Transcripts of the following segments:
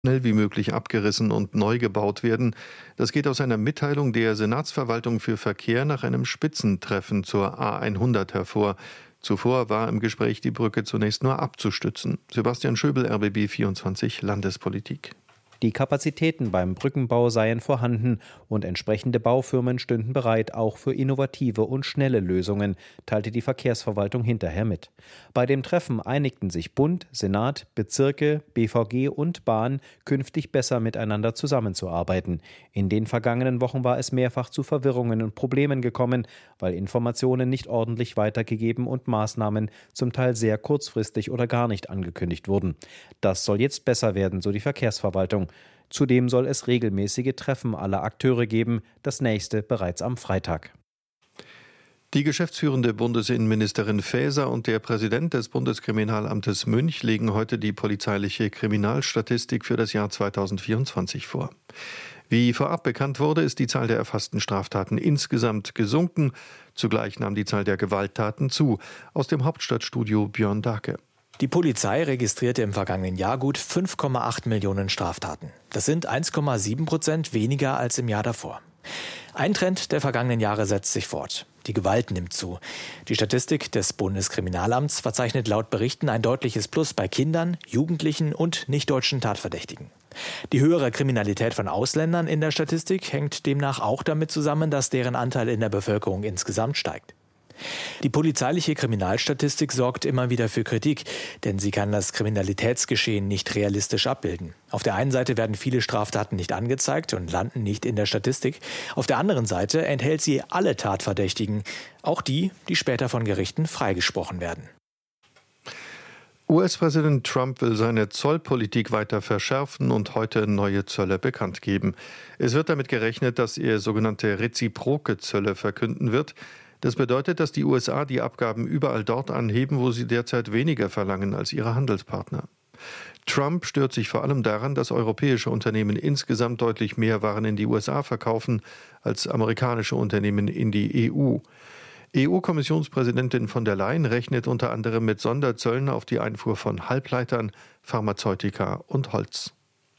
schnell wie möglich abgerissen und neu gebaut werden. Das geht aus einer Mitteilung der Senatsverwaltung für Verkehr nach einem Spitzentreffen zur A100 hervor. Zuvor war im Gespräch, die Brücke zunächst nur abzustützen. Sebastian Schöbel, RBB 24 Landespolitik. Die Kapazitäten beim Brückenbau seien vorhanden und entsprechende Baufirmen stünden bereit, auch für innovative und schnelle Lösungen, teilte die Verkehrsverwaltung hinterher mit. Bei dem Treffen einigten sich Bund, Senat, Bezirke, BVG und Bahn, künftig besser miteinander zusammenzuarbeiten. In den vergangenen Wochen war es mehrfach zu Verwirrungen und Problemen gekommen, weil Informationen nicht ordentlich weitergegeben und Maßnahmen zum Teil sehr kurzfristig oder gar nicht angekündigt wurden. Das soll jetzt besser werden, so die Verkehrsverwaltung. Zudem soll es regelmäßige Treffen aller Akteure geben, das nächste bereits am Freitag. Die geschäftsführende Bundesinnenministerin Faeser und der Präsident des Bundeskriminalamtes Münch legen heute die polizeiliche Kriminalstatistik für das Jahr 2024 vor. Wie vorab bekannt wurde, ist die Zahl der erfassten Straftaten insgesamt gesunken. Zugleich nahm die Zahl der Gewalttaten zu. Aus dem Hauptstadtstudio Björn Dake. Die Polizei registrierte im vergangenen Jahr gut 5,8 Millionen Straftaten. Das sind 1,7% weniger als im Jahr davor. Ein Trend der vergangenen Jahre setzt sich fort. Die Gewalt nimmt zu. Die Statistik des Bundeskriminalamts verzeichnet laut Berichten ein deutliches Plus bei Kindern, Jugendlichen und nichtdeutschen Tatverdächtigen. Die höhere Kriminalität von Ausländern in der Statistik hängt demnach auch damit zusammen, dass deren Anteil in der Bevölkerung insgesamt steigt. Die polizeiliche Kriminalstatistik sorgt immer wieder für Kritik, denn sie kann das Kriminalitätsgeschehen nicht realistisch abbilden. Auf der einen Seite werden viele Straftaten nicht angezeigt und landen nicht in der Statistik. Auf der anderen Seite enthält sie alle Tatverdächtigen, auch die, die später von Gerichten freigesprochen werden. US-Präsident Trump will seine Zollpolitik weiter verschärfen und heute neue Zölle bekannt geben. Es wird damit gerechnet, dass er sogenannte reziproke Zölle verkünden wird. Das bedeutet, dass die USA die Abgaben überall dort anheben, wo sie derzeit weniger verlangen als ihre Handelspartner. Trump stört sich vor allem daran, dass europäische Unternehmen insgesamt deutlich mehr Waren in die USA verkaufen als amerikanische Unternehmen in die EU. EU-Kommissionspräsidentin von der Leyen rechnet unter anderem mit Sonderzöllen auf die Einfuhr von Halbleitern, Pharmazeutika und Holz.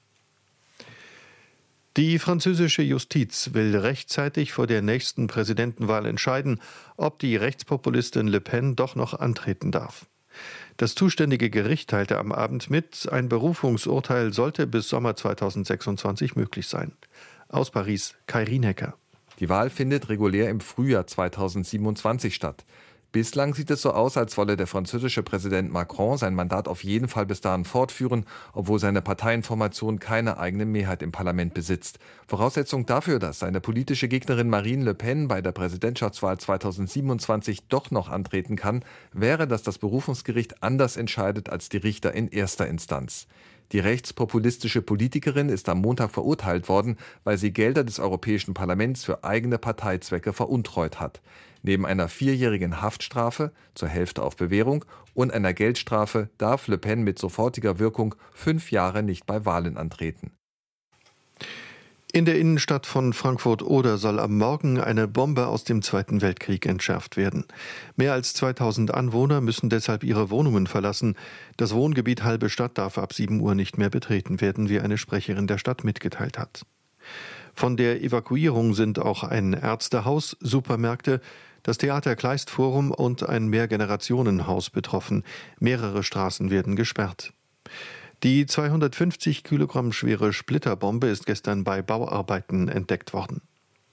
Die französische Justiz will rechtzeitig vor der nächsten Präsidentenwahl entscheiden, ob die Rechtspopulistin Le Pen doch noch antreten darf. Das zuständige Gericht teilte am Abend mit, ein Berufungsurteil sollte bis Sommer 2026 möglich sein. Aus Paris, Kai Rienecker. Die Wahl findet regulär im Frühjahr 2027 statt. Bislang sieht es so aus, als wolle der französische Präsident Macron sein Mandat auf jeden Fall bis dahin fortführen, obwohl seine Parteienformation keine eigene Mehrheit im Parlament besitzt. Voraussetzung dafür, dass seine politische Gegnerin Marine Le Pen bei der Präsidentschaftswahl 2027 doch noch antreten kann, wäre, dass das Berufungsgericht anders entscheidet als die Richter in erster Instanz. Die rechtspopulistische Politikerin ist am Montag verurteilt worden, weil sie Gelder des Europäischen Parlaments für eigene Parteizwecke veruntreut hat. Neben einer 4-jährigen Haftstrafe, zur Hälfte auf Bewährung, und einer Geldstrafe darf Le Pen mit sofortiger Wirkung 5 Jahre nicht bei Wahlen antreten. In der Innenstadt von Frankfurt-Oder soll am Morgen eine Bombe aus dem Zweiten Weltkrieg entschärft werden. Mehr als 2000 Anwohner müssen deshalb ihre Wohnungen verlassen. Das Wohngebiet Halbe Stadt darf ab 7 Uhr nicht mehr betreten werden, wie eine Sprecherin der Stadt mitgeteilt hat. Von der Evakuierung sind auch ein Ärztehaus, Supermärkte, das Theater Kleist Forum und ein Mehrgenerationenhaus betroffen. Mehrere Straßen werden gesperrt. Die 250 Kilogramm schwere Splitterbombe ist gestern bei Bauarbeiten entdeckt worden.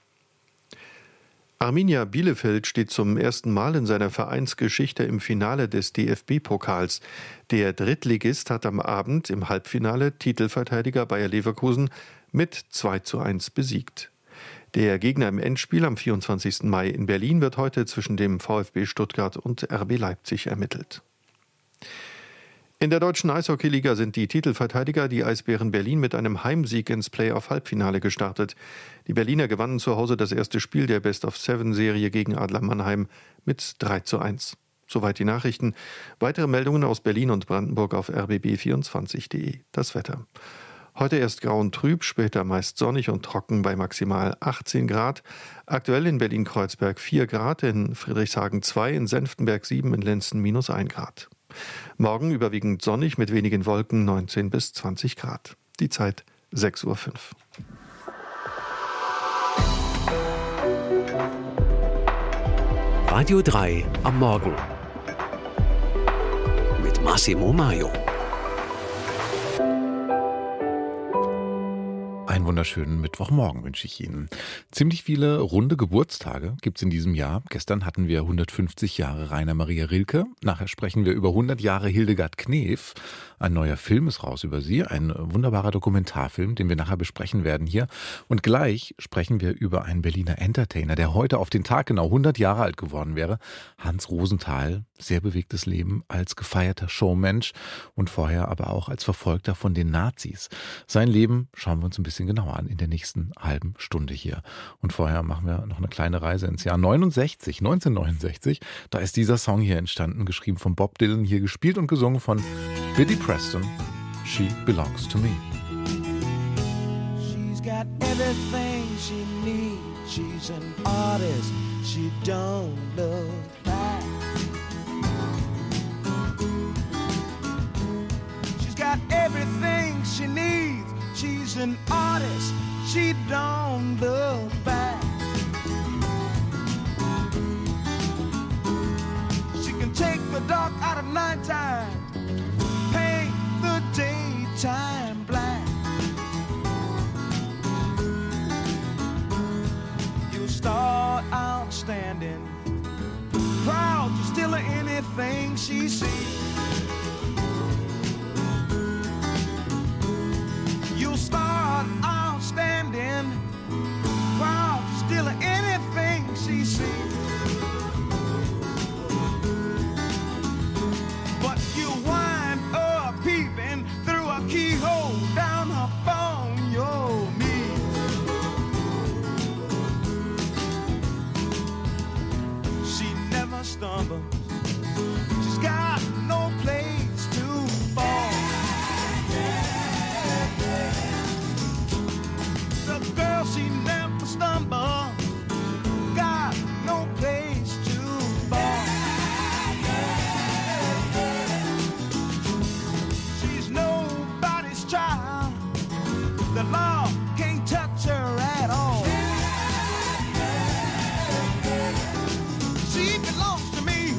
Arminia Bielefeld steht zum ersten Mal in seiner Vereinsgeschichte im Finale des DFB-Pokals. Der Drittligist hat am Abend im Halbfinale Titelverteidiger Bayer Leverkusen mit 2:1 besiegt. Der Gegner im Endspiel am 24. Mai in Berlin wird heute zwischen dem VfB Stuttgart und RB Leipzig ermittelt. In der deutschen Eishockeyliga sind die Titelverteidiger, die Eisbären Berlin, mit einem Heimsieg ins Playoff-Halbfinale gestartet. Die Berliner gewannen zu Hause das erste Spiel der Best-of-Seven-Serie gegen Adler Mannheim mit 3:1. Soweit die Nachrichten. Weitere Meldungen aus Berlin und Brandenburg auf rbb24.de. Das Wetter. Heute erst grau und trüb, später meist sonnig und trocken bei maximal 18 Grad. Aktuell in Berlin-Kreuzberg 4 Grad, in Friedrichshagen 2, in Senftenberg 7, in Lenzen -1 Grad. Morgen überwiegend sonnig mit wenigen Wolken, 19 bis 20 Grad. Die Zeit 6:05 Uhr. Radio 3 am Morgen mit Massimo Maio. Einen wunderschönen Mittwochmorgen wünsche ich Ihnen. Ziemlich viele runde Geburtstage gibt es in diesem Jahr. Gestern hatten wir 150 Jahre Rainer Maria Rilke. Nachher sprechen wir über 100 Jahre Hildegard Knef. Ein neuer Film ist raus über sie. Ein wunderbarer Dokumentarfilm, den wir nachher besprechen werden hier. Und gleich sprechen wir über einen Berliner Entertainer, der heute auf den Tag genau 100 Jahre alt geworden wäre. Hans Rosenthal. Sehr bewegtes Leben als gefeierter Showmensch und vorher aber auch als Verfolgter von den Nazis. Sein Leben schauen wir uns ein bisschen genauer an in der nächsten halben Stunde hier. Und vorher machen wir noch eine kleine Reise ins Jahr 1969. Da ist dieser Song hier entstanden, geschrieben von Bob Dylan, hier gespielt und gesungen von Billy Preston. She Belongs to Me. She's got everything she needs. She's an artist. She don't look back. She's got everything she needs. She's an artist. She don't look back. She can take the dark out of nighttime, paint the daytime black. You start outstanding, proud to steal anything she sees. You start outstanding, proud to steal anything she sees. But you wind up peeping through a keyhole down upon your knees. She never stumbles. She's got no place to fall. The girl, she never stumbles. Got no place to fall. She's nobody's child. The law can't touch her at all. She belongs to me.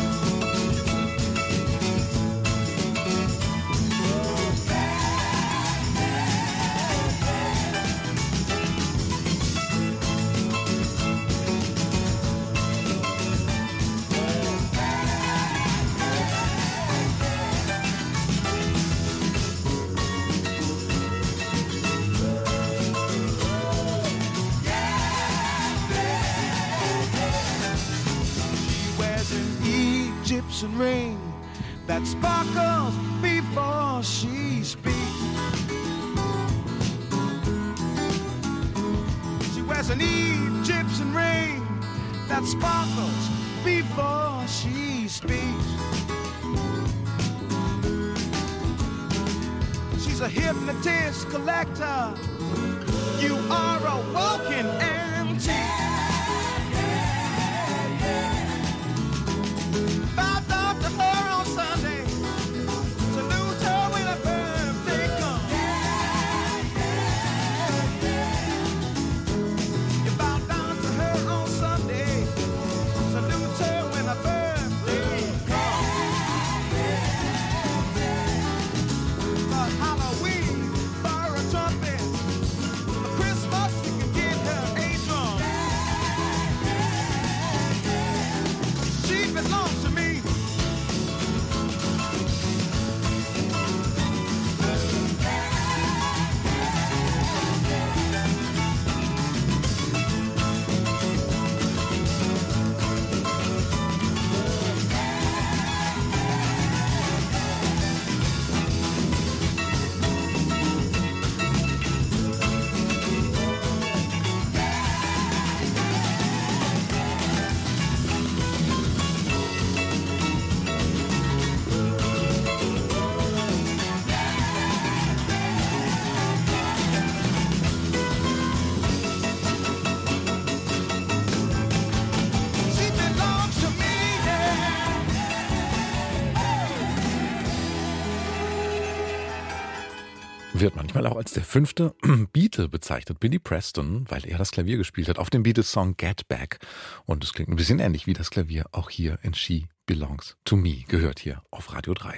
Egyptian ring that sparkles before she speaks. She wears an Egyptian ring that sparkles before she speaks. She's a hypnotist collector. You are a walking antique. Halloween, for a trumpet. For Christmas, you can get her a drum. Wird manchmal auch als der 5. Beatle bezeichnet, Billy Preston, weil er das Klavier gespielt hat auf dem Beatles-Song Get Back. Und es klingt ein bisschen ähnlich wie das Klavier auch hier in She Belongs to Me, gehört hier auf Radio 3.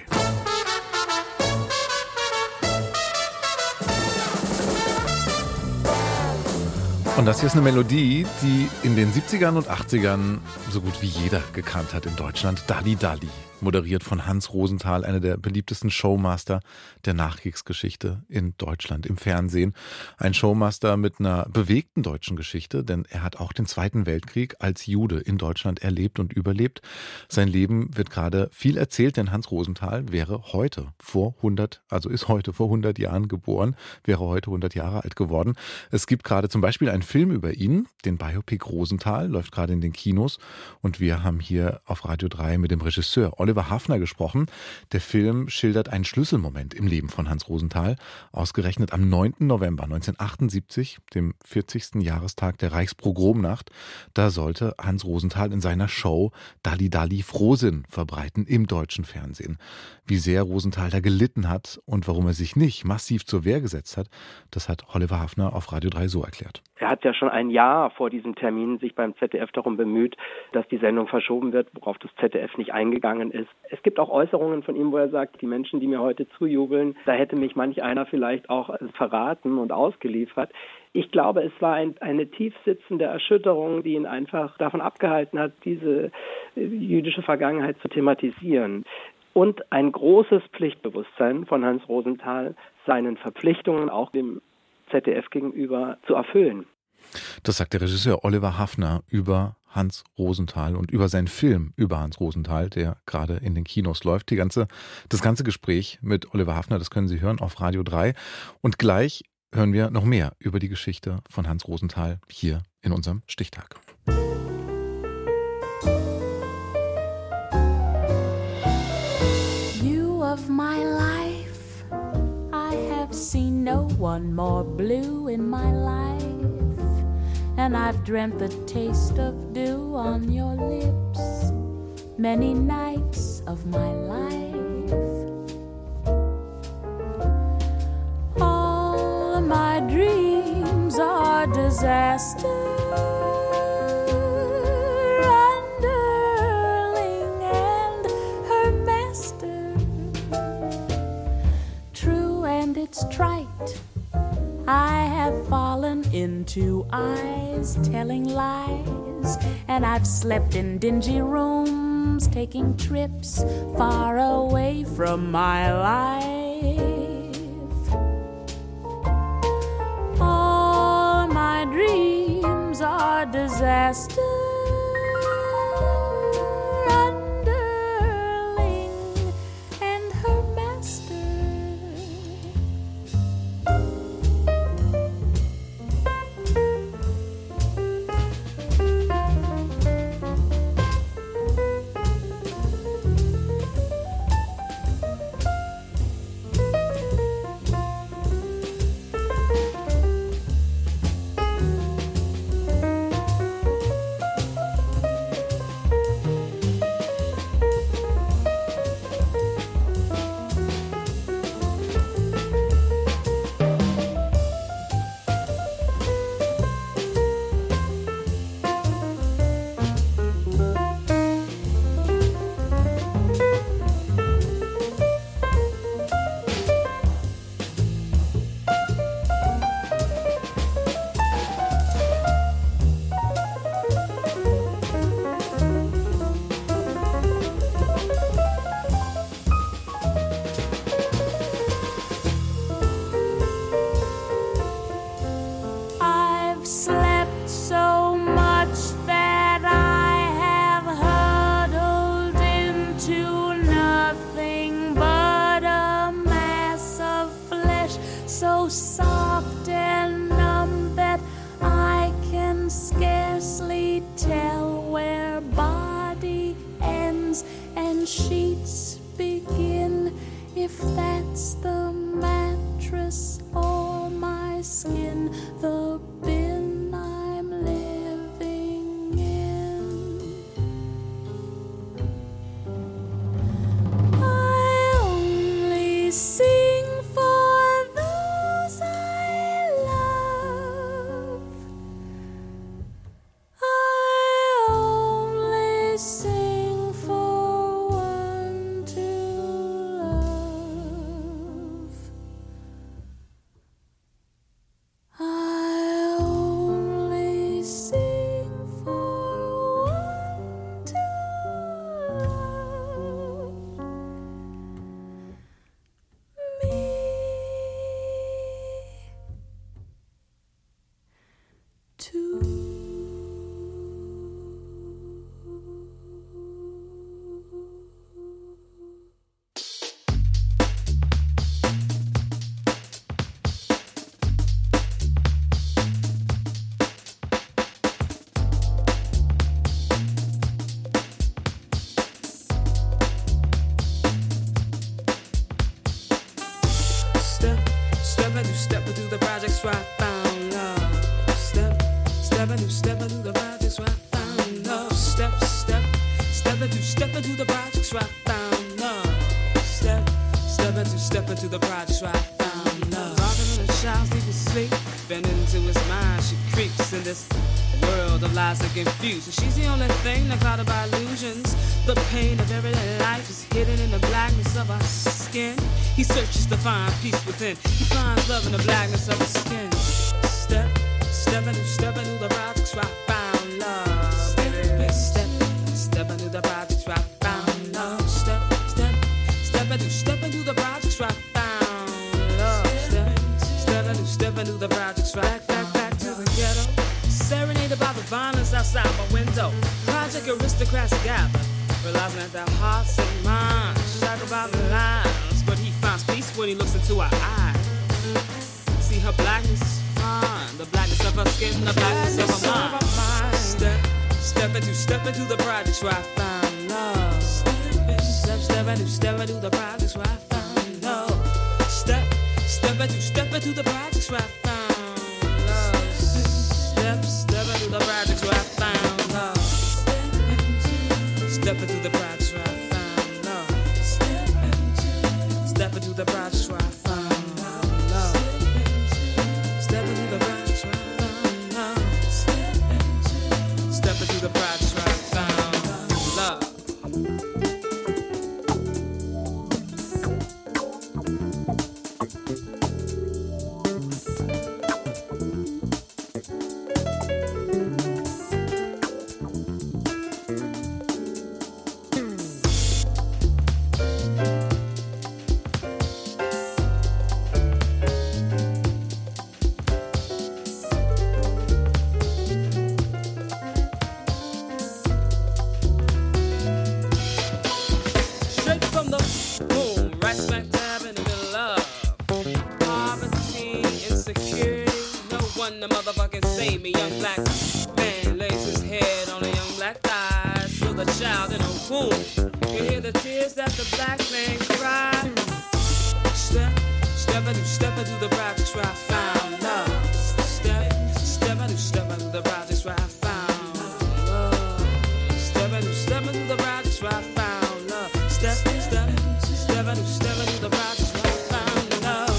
Und das hier ist eine Melodie, die in den 70ern und 80ern so gut wie jeder gekannt hat in Deutschland. Dalli Dalli, moderiert von Hans Rosenthal, einer der beliebtesten Showmaster der Nachkriegsgeschichte in Deutschland im Fernsehen. Ein Showmaster mit einer bewegten deutschen Geschichte, denn er hat auch den Zweiten Weltkrieg als Jude in Deutschland erlebt und überlebt. Sein Leben wird gerade viel erzählt, denn Hans Rosenthal ist heute vor 100 Jahren geboren, wäre heute 100 Jahre alt geworden. Es gibt gerade zum Beispiel einen Film über ihn, den Biopic Rosenthal, läuft gerade in den Kinos. Und wir haben hier auf Radio 3 mit dem Regisseur Oliver Haffner gesprochen. Der Film schildert einen Schlüsselmoment im Leben von Hans Rosenthal, ausgerechnet am 9. November 1978, dem 40. Jahrestag der Reichspogromnacht. Da sollte Hans Rosenthal in seiner Show Dalli Dalli Frohsinn verbreiten im deutschen Fernsehen. Wie sehr Rosenthal da gelitten hat und warum er sich nicht massiv zur Wehr gesetzt hat, das hat Oliver Haffner auf Radio 3 so erklärt. Er hat ja schon ein Jahr vor diesem Termin sich beim ZDF darum bemüht, dass die Sendung verschoben wird, worauf das ZDF nicht eingegangen ist. Es gibt auch Äußerungen von ihm, wo er sagt, die Menschen, die mir heute zujubeln, da hätte mich manch einer vielleicht auch verraten und ausgeliefert. Ich glaube, es war eine tiefsitzende Erschütterung, die ihn einfach davon abgehalten hat, diese jüdische Vergangenheit zu thematisieren. Und ein großes Pflichtbewusstsein von Hans Rosenthal, seinen Verpflichtungen auch dem ZDF gegenüber zu erfüllen. Das sagt der Regisseur Oliver Haffner über Hans Rosenthal und über seinen Film über Hans Rosenthal, der gerade in den Kinos läuft. Das ganze Gespräch mit Oliver Haffner, das können Sie hören auf Radio 3. Und gleich hören wir noch mehr über die Geschichte von Hans Rosenthal hier in unserem Stichtag. You of my life, I have seen no one more blue in my life. And I've dreamt the taste of dew on your lips many nights of my life. All my dreams are disaster, underling and her master. True and it's trite, I have fallen into eyes telling lies, and I've slept in dingy rooms, taking trips far away from my life. All my dreams are disaster, underling and her master. Sing for the projects where I found love. Step, step into the projects where I found love. Step into the projects where I found love. Step into the projects where I found love. Rocking on the child's deep asleep, bend into his mind. She creeps in this world of lies that confuse. And she's the only thing not clouded by illusions. The pain of everyday life is hidden in the blackness of her skin. He searches to find peace within. He finds love in the blackness of her skin. Step into the projects where I found love. Step into the projects where I found love. Step into the projects where I found love. Step into the projects where I back to the ghetto. Serenaded by the violence outside my window. Project aristocrats gather, realizing that their hearts and minds shackled by the lines. But he finds peace when he looks into her eyes. See, her blackness is fine. The blackness of her skin, the blackness of her mind. Step into the projects where I found love. Step into the projects where I found love. Step into the projects where I found love. Step into the projects where I found love. Step into the projects where I found love. Step into the projects where I found love. Step into the projects where I found love. Step into the projects where I found love. Step into the projects where I found love. Step into the projects where I found love. Step into the projects where I found love. Step into the projects where I found love.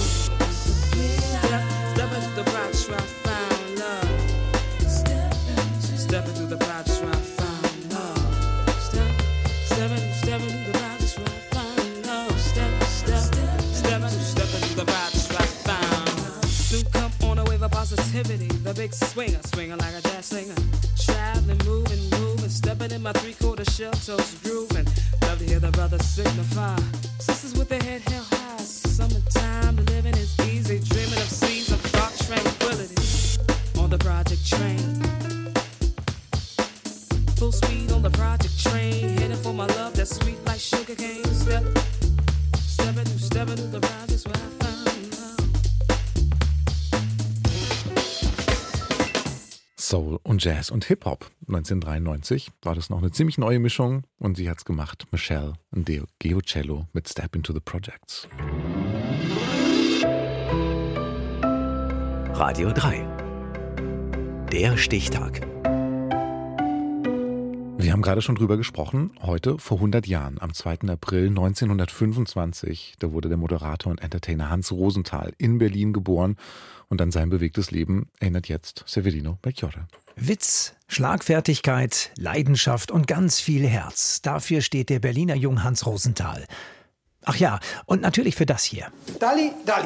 Step into the projects where I found love. Step into the projects where I found love. Step into the projects where I found love. Step into the projects. Positivity, the big swinger, swinging like a jazz singer. Traveling, moving, stepping in my 3/4 shell toes grooving. Love to hear the brothers signify. Sisters with their head held high. Summertime, the living is easy. Dreaming of seas of dark tranquility. On the project train. Full speed on the project train. Heading for my love that's sweet like sugar cane. Step into the projects where I found love. Soul und Jazz und Hip-Hop. 1993 war das noch eine ziemlich neue Mischung und sie hat's gemacht. Meshell und Geocello mit Step into the Projects. Radio 3. Der Stichtag. Wir haben gerade schon drüber gesprochen. Heute vor 100 Jahren, am 2. April 1925, da wurde der Moderator und Entertainer Hans Rosenthal in Berlin geboren. Und an sein bewegtes Leben erinnert jetzt Severino Melchiorre. Witz, Schlagfertigkeit, Leidenschaft und ganz viel Herz. Dafür steht der Berliner Jung Hans Rosenthal. Ach ja, und natürlich für das hier. Dalli, Dalli.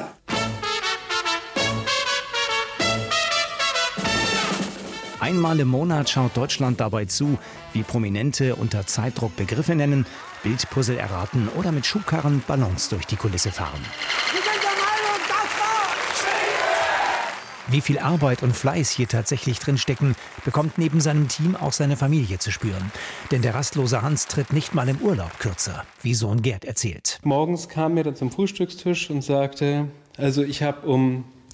Einmal im Monat schaut Deutschland dabei zu, wie Prominente unter Zeitdruck Begriffe nennen, Bildpuzzle erraten oder mit Schubkarren Ballons durch die Kulisse fahren. Wie viel Arbeit und Fleiß hier tatsächlich drinstecken, bekommt neben seinem Team auch seine Familie zu spüren. Denn der rastlose Hans tritt nicht mal im Urlaub kürzer, wie Sohn Gerd erzählt. Morgens kam er dann zum Frühstückstisch und sagte, also ich habe um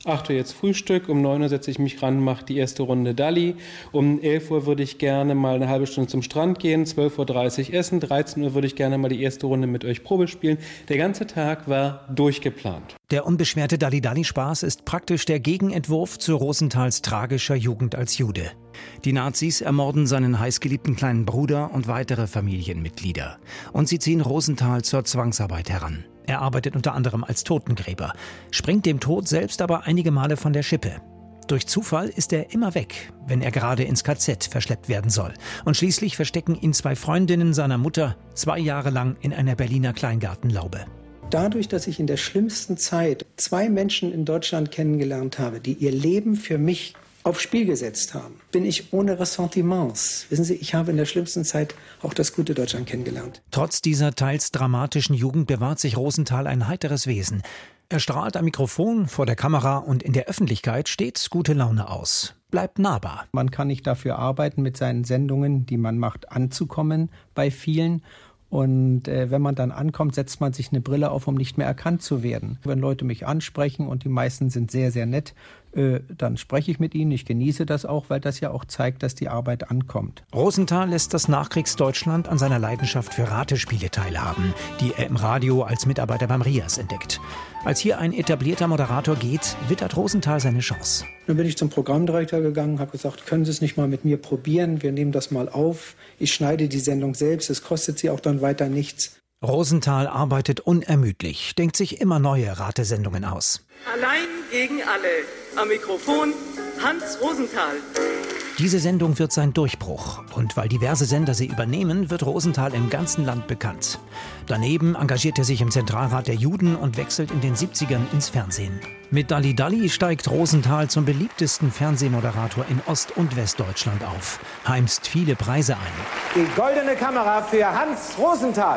8 Uhr jetzt Frühstück, um 9 Uhr setze ich mich ran, mache die erste Runde Dalli. Um 11 Uhr würde ich gerne mal eine halbe Stunde zum Strand gehen, 12.30 Uhr essen, 13 Uhr würde ich gerne mal die erste Runde mit euch Probe spielen. Der ganze Tag war durchgeplant. Der unbeschwerte Dalli-Dalli-Spaß ist praktisch der Gegenentwurf zu Rosenthals tragischer Jugend als Jude. Die Nazis ermorden seinen heißgeliebten kleinen Bruder und weitere Familienmitglieder. Und sie ziehen Rosenthal zur Zwangsarbeit heran. Er arbeitet unter anderem als Totengräber, springt dem Tod selbst aber einige Male von der Schippe. Durch Zufall ist er immer weg, wenn er gerade ins KZ verschleppt werden soll. Und schließlich verstecken ihn 2 Freundinnen seiner Mutter 2 Jahre lang in einer Berliner Kleingartenlaube. Dadurch, dass ich in der schlimmsten Zeit 2 Menschen in Deutschland kennengelernt habe, die ihr Leben für mich aufs Spiel gesetzt haben, bin ich ohne Ressentiments. Wissen Sie, ich habe in der schlimmsten Zeit auch das gute Deutschland kennengelernt. Trotz dieser teils dramatischen Jugend bewahrt sich Rosenthal ein heiteres Wesen. Er strahlt am Mikrofon, vor der Kamera und in der Öffentlichkeit stets gute Laune aus. Bleibt nahbar. Man kann nicht dafür arbeiten, mit seinen Sendungen, die man macht, anzukommen bei vielen. Und wenn man dann ankommt, setzt man sich eine Brille auf, um nicht mehr erkannt zu werden. Wenn Leute mich ansprechen und die meisten sind sehr, sehr nett, dann spreche ich mit ihnen. Ich genieße das auch, weil das ja auch zeigt, dass die Arbeit ankommt. Rosenthal lässt das Nachkriegsdeutschland an seiner Leidenschaft für Ratespiele teilhaben, die er im Radio als Mitarbeiter beim RIAS entdeckt. Als hier ein etablierter Moderator geht, wittert Rosenthal seine Chance. Dann bin ich zum Programmdirektor gegangen, habe gesagt, können Sie es nicht mal mit mir probieren? Wir nehmen das mal auf. Ich schneide die Sendung selbst, es kostet Sie auch dann weiter nichts. Rosenthal arbeitet unermüdlich, denkt sich immer neue Ratesendungen aus. Allein gegen alle. Am Mikrofon Hans Rosenthal. Diese Sendung wird sein Durchbruch. Und weil diverse Sender sie übernehmen, wird Rosenthal im ganzen Land bekannt. Daneben engagiert er sich im Zentralrat der Juden und wechselt in den 70ern ins Fernsehen. Mit Dalli Dalli steigt Rosenthal zum beliebtesten Fernsehmoderator in Ost- und Westdeutschland auf, heimst viele Preise ein. Die goldene Kamera für Hans Rosenthal.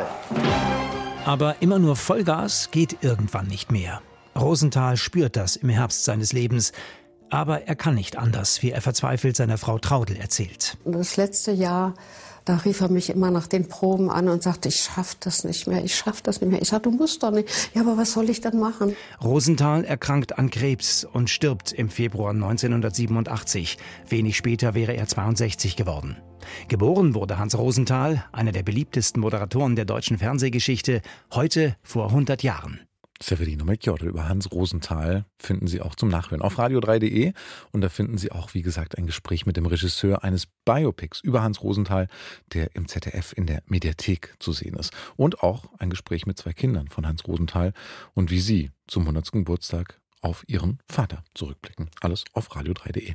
Aber immer nur Vollgas geht irgendwann nicht mehr. Rosenthal spürt das im Herbst seines Lebens. Aber er kann nicht anders, wie er verzweifelt seiner Frau Traudl erzählt. Das letzte Jahr, da rief er mich immer nach den Proben an und sagte, ich schaff das nicht mehr, ich schaff das nicht mehr. Ich sagte, du musst doch nicht. Ja, aber was soll ich denn machen? Rosenthal erkrankt an Krebs und stirbt im Februar 1987. Wenig später wäre er 62 geworden. Geboren wurde Hans Rosenthal, einer der beliebtesten Moderatoren der deutschen Fernsehgeschichte, heute vor 100 Jahren. Severino Melchiorre über Hans Rosenthal finden Sie auch zum Nachhören auf radio3.de. Und da finden Sie auch, wie gesagt, ein Gespräch mit dem Regisseur eines Biopics über Hans Rosenthal, der im ZDF in der Mediathek zu sehen ist. Und auch ein Gespräch mit 2 Kindern von Hans Rosenthal und wie sie zum 100. Geburtstag auf ihren Vater zurückblicken. Alles auf radio3.de.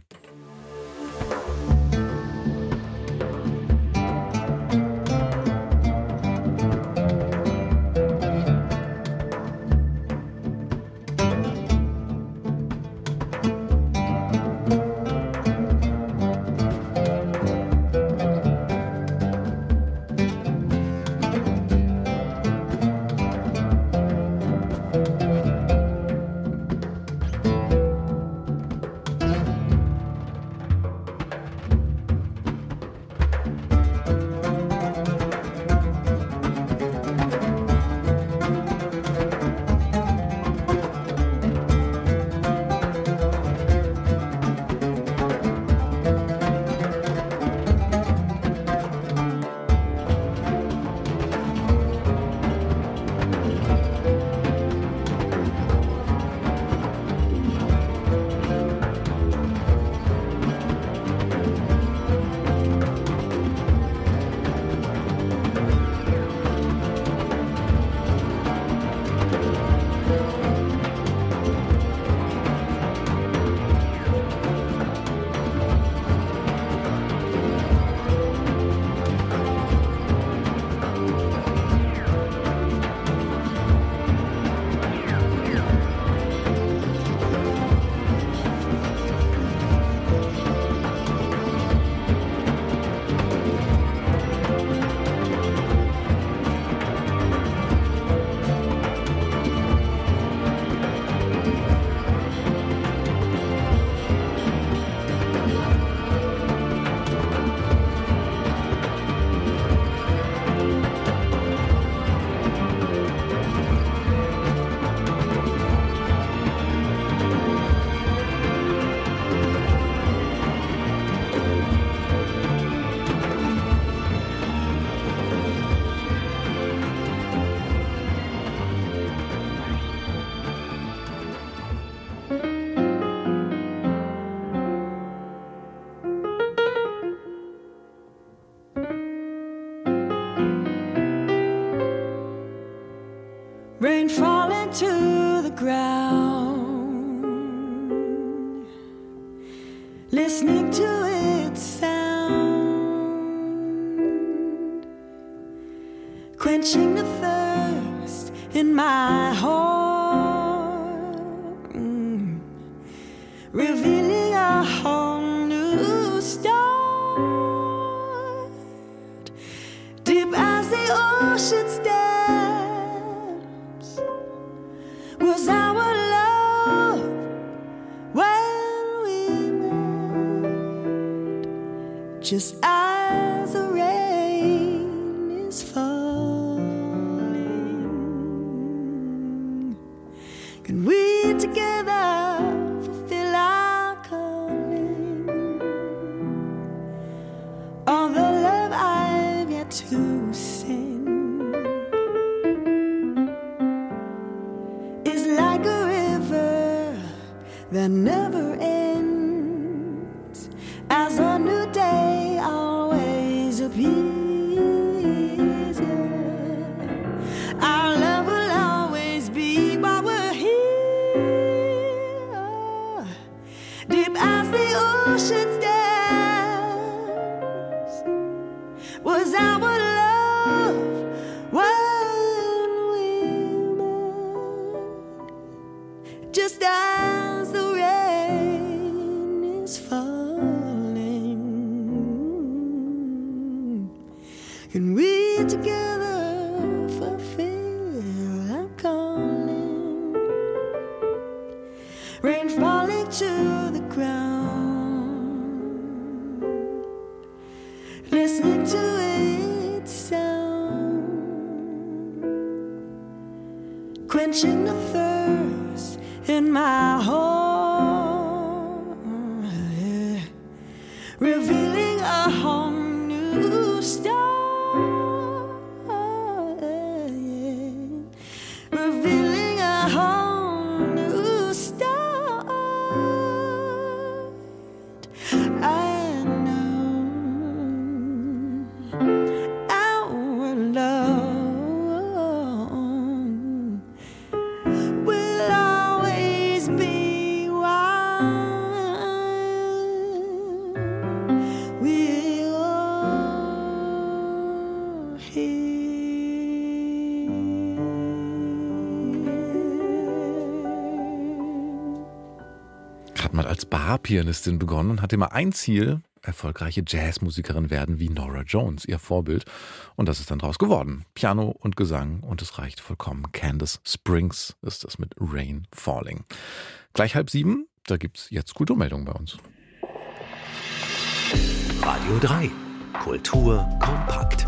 listening to its sound, quenching the thirst in my heart, revealing a whole new start. Deep as the ocean's depths was our love when we met, just as the rain is falling. Can we together fulfill our calling? All the love I've yet to send is like a river that never ends, as a new day always appears. Yeah. Our love will always be while we're here, deep as the ocean's depths was our love when we met, just as the rain is falling. Can we together fulfill our calling? Rain falling to the ground, listening to its sound, quenching the thirst in my heart, yeah. Revealing a whole new start, yeah. Revealing a whole new start. I know our love will always be while we are here. Hat mal als Barpianistin begonnen und hatte immer ein Ziel: erfolgreiche Jazzmusikerin werden wie Norah Jones, ihr Vorbild. Und das ist dann draus geworden. Piano und Gesang, und es reicht vollkommen. Candace Springs ist das mit Rain Falling. Gleich 6:30, da gibt's jetzt Kulturmeldungen bei uns. Radio 3. Kultur kompakt.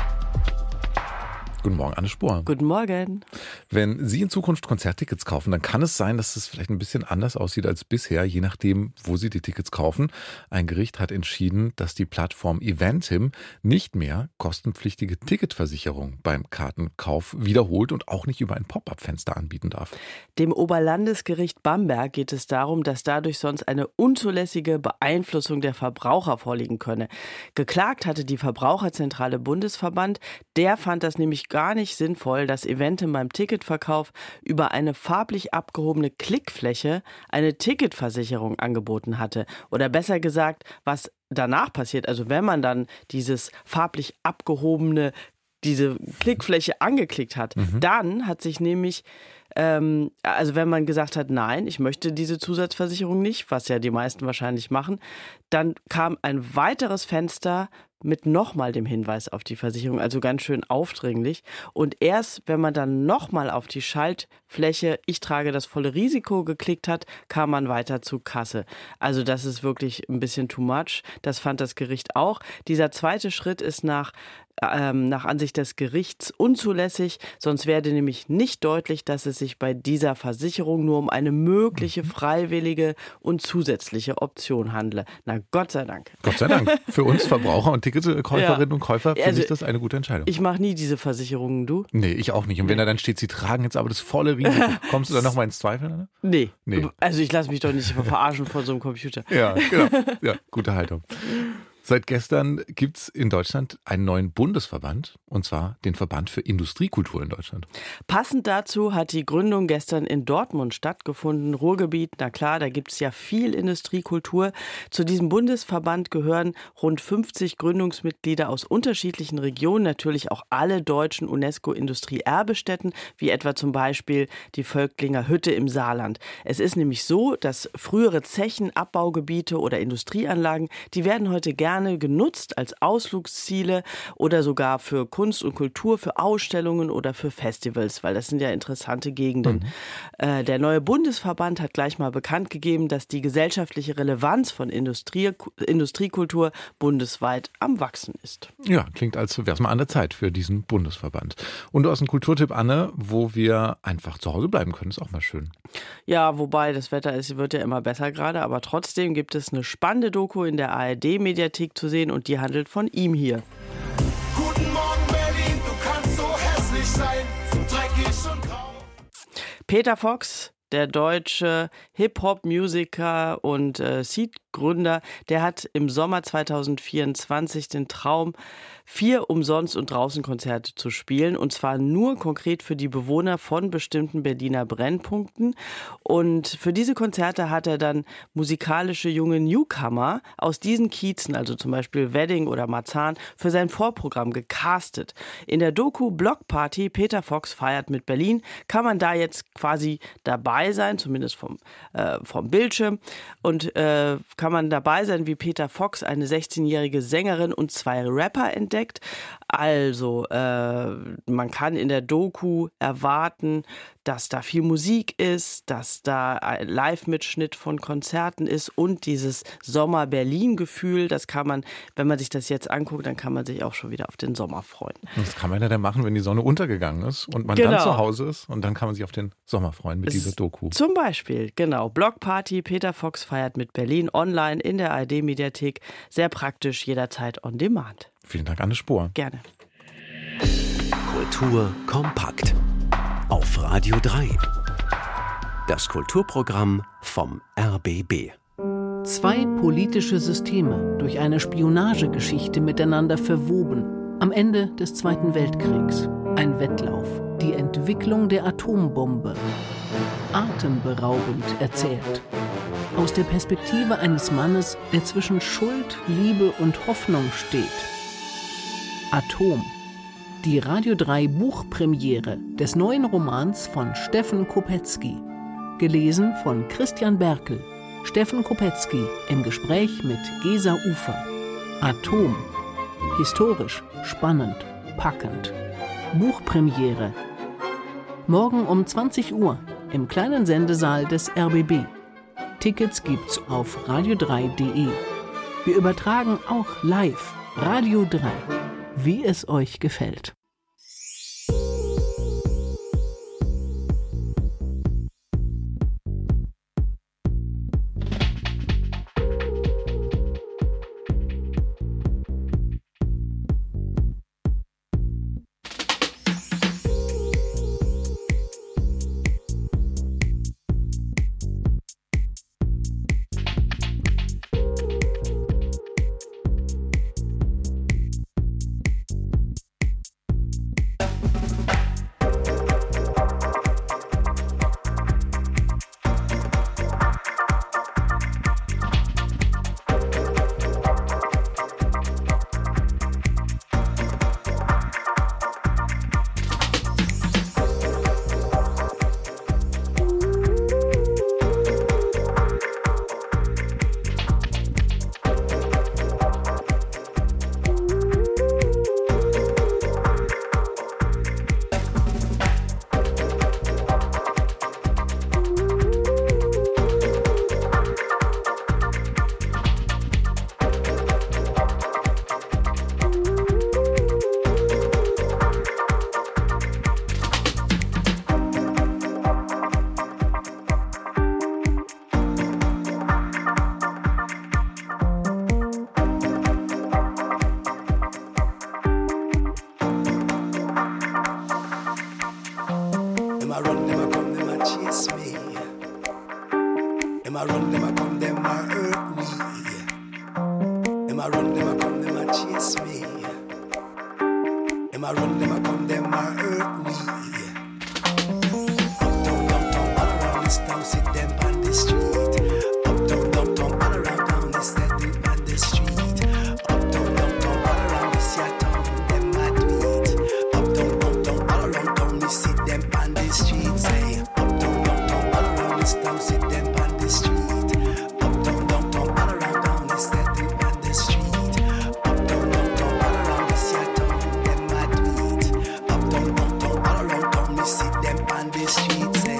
Guten Morgen, Anne Spohr. Guten Morgen. Wenn Sie in Zukunft Konzerttickets kaufen, dann kann es sein, dass es vielleicht ein bisschen anders aussieht als bisher, je nachdem, wo Sie die Tickets kaufen. Ein Gericht hat entschieden, dass die Plattform Eventim nicht mehr kostenpflichtige Ticketversicherung beim Kartenkauf wiederholt und auch nicht über ein Pop-up-Fenster anbieten darf. Dem Oberlandesgericht Bamberg geht es darum, dass dadurch sonst eine unzulässige Beeinflussung der Verbraucher vorliegen könne. Geklagt hatte die Verbraucherzentrale Bundesverband. Der fand das nämlich gar nicht sinnvoll, dass Eventim beim Ticketverkauf über eine farblich abgehobene Klickfläche eine Ticketversicherung angeboten hatte. Oder besser gesagt, was danach passiert, also wenn man dann dieses farblich abgehobene, diese Klickfläche angeklickt hat, dann hat sich nämlich also wenn man gesagt hat, nein, ich möchte diese Zusatzversicherung nicht, was ja die meisten wahrscheinlich machen, dann kam ein weiteres Fenster mit nochmal dem Hinweis auf die Versicherung, also ganz schön aufdringlich. Und erst, wenn man dann nochmal auf die Schaltfläche "Ich trage das volle Risiko" geklickt hat, kam man weiter zur Kasse. Also das ist wirklich ein bisschen too much. Das fand das Gericht auch. Dieser zweite Schritt ist nach Ansicht des Gerichts unzulässig, sonst werde nämlich nicht deutlich, dass es sich bei dieser Versicherung nur um eine mögliche freiwillige und zusätzliche Option handle. Na, Gott sei Dank. Gott sei Dank. Für uns Verbraucher und Ticketkäuferinnen und Käufer finde ich das eine gute Entscheidung. Ich mache nie diese Versicherungen, du? Nee, ich auch nicht. Und wenn da dann steht, Sie tragen jetzt aber das volle Risiko, kommst du dann nochmal ins Zweifel? Oder? Nee. Also ich lasse mich doch nicht verarschen von so einem Computer. Ja, genau. Ja, gute Haltung. Seit gestern gibt es in Deutschland einen neuen Bundesverband, und zwar den Verband für Industriekultur in Deutschland. Passend dazu hat die Gründung gestern in Dortmund stattgefunden. Ruhrgebiet, na klar, da gibt es ja viel Industriekultur. Zu diesem Bundesverband gehören rund 50 Gründungsmitglieder aus unterschiedlichen Regionen, natürlich auch alle deutschen UNESCO-Industrieerbestätten, wie etwa zum Beispiel die Völklinger Hütte im Saarland. Es ist nämlich so, dass frühere Zechen, Abbaugebiete oder Industrieanlagen, die werden heute gerne genutzt als Ausflugsziele oder sogar für Kunst und Kultur, für Ausstellungen oder für Festivals, weil das sind ja interessante Gegenden. Der neue Bundesverband hat gleich mal bekannt gegeben, dass die gesellschaftliche Relevanz von Industriekultur bundesweit am Wachsen ist. Ja, klingt, als wäre es mal an der Zeit für diesen Bundesverband. Und du hast einen Kulturtipp, Anne, wo wir einfach zu Hause bleiben können. Ist auch mal schön. Ja, wobei das Wetter wird ja immer besser gerade, aber trotzdem gibt es eine spannende Doku in der ARD-Mediathek zu sehen und die handelt von ihm hier. Guten Morgen Berlin, du kannst so hässlich sein, so dreckig und grau. Peter Fox, der deutsche Hip-Hop-Musiker und Seed-Gründer, der hat im Sommer 2024 den Traum, 4 Umsonst- und Draußenkonzerte zu spielen, und zwar nur konkret für die Bewohner von bestimmten Berliner Brennpunkten. Und für diese Konzerte hat er dann musikalische junge Newcomer aus diesen Kiezen, also zum Beispiel Wedding oder Marzahn, für sein Vorprogramm gecastet. In der Doku Block Party Peter Fox feiert mit Berlin kann man da jetzt quasi dabei sein, zumindest vom Bildschirm, und kann man dabei sein, wie Peter Fox eine 16-jährige Sängerin und 2 Rapper entdeckt. Also, man kann in der Doku erwarten, dass da viel Musik ist, dass da ein Live-Mitschnitt von Konzerten ist und dieses Sommer-Berlin-Gefühl, das kann man, wenn man sich das jetzt anguckt, dann kann man sich auch schon wieder auf den Sommer freuen. Das kann man ja dann machen, wenn die Sonne untergegangen ist und man dann zu Hause ist, und dann kann man sich auf den Sommer freuen mit dieser Doku. Zum Beispiel, genau. Blockparty, Peter Fox feiert mit Berlin, online in der ARD-Mediathek. Sehr praktisch, jederzeit on demand. Vielen Dank, Anne Spohr. Gerne. Kultur kompakt. Auf Radio 3. Das Kulturprogramm vom RBB. 2 politische Systeme durch eine Spionagegeschichte miteinander verwoben. Am Ende des Zweiten Weltkriegs. Ein Wettlauf. Die Entwicklung der Atombombe. Atemberaubend erzählt. Aus der Perspektive eines Mannes, der zwischen Schuld, Liebe und Hoffnung steht. Atom. Die Radio 3 Buchpremiere des neuen Romans von Steffen Kopetzky. Gelesen von Christian Berkel. Steffen Kopetzky im Gespräch mit Gesa Ufer. Atom. Historisch, spannend, packend. Buchpremiere. Morgen um 20 Uhr im kleinen Sendesaal des RBB. Tickets gibt's auf radio3.de. Wir übertragen auch live Radio 3. Wie es euch gefällt. Them a run, them a come, them a hurt me. Them a run, them a come. a run, them a come, them a hurt we. Uptown, downtown, all around this town, sit them on the street. Uptown, downtown, all around town, they setting on the street. Uptown, downtown, all around this here town, them a do it. Uptown, downtown, all around town, we sit them on the street. Say, uptown, downtown, all around this town, sit them on the street. Uptown, downtown, all around town, they setting on the street. Uptown, downtown, all around this here town, them a do it. Uptown, downtown, all around town, we sit them on the street. Say.